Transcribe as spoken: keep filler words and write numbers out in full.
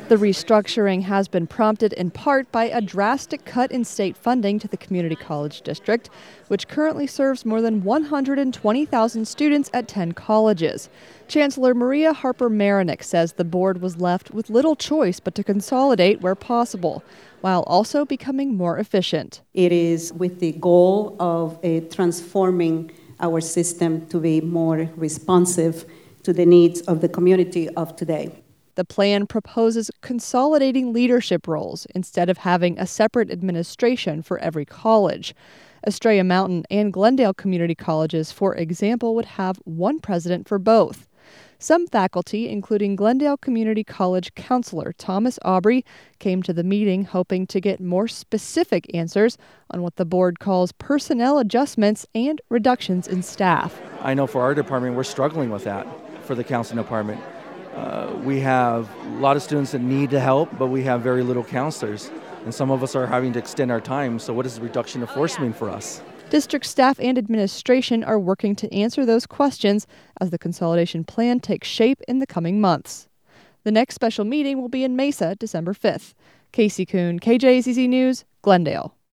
The restructuring has been prompted in part by a drastic cut in state funding to the community college district, which currently serves more than one hundred twenty thousand students at ten colleges. Chancellor Maria Harper Marinick says the board was left with little choice but to consolidate where possible, while also becoming more efficient. It is with the goal of uh, transforming our system to be more responsive to the needs of the community of today. The plan proposes consolidating leadership roles instead of having a separate administration for every college. Estrella Mountain and Glendale Community Colleges, for example, would have one president for both. Some faculty, including Glendale Community College counselor Thomas Aubrey, came to the meeting hoping to get more specific answers on what the board calls personnel adjustments and reductions in staff. I know for our department, we're struggling with that for the counseling department. Uh, we have a lot of students that need the help, but we have very little counselors. And some of us are having to extend our time. So what does the reduction of force mean for us? District staff and administration are working to answer those questions as the consolidation plan takes shape in the coming months. The next special meeting will be in Mesa, December fifth. Casey Kuhn, K J Z Z News, Glendale.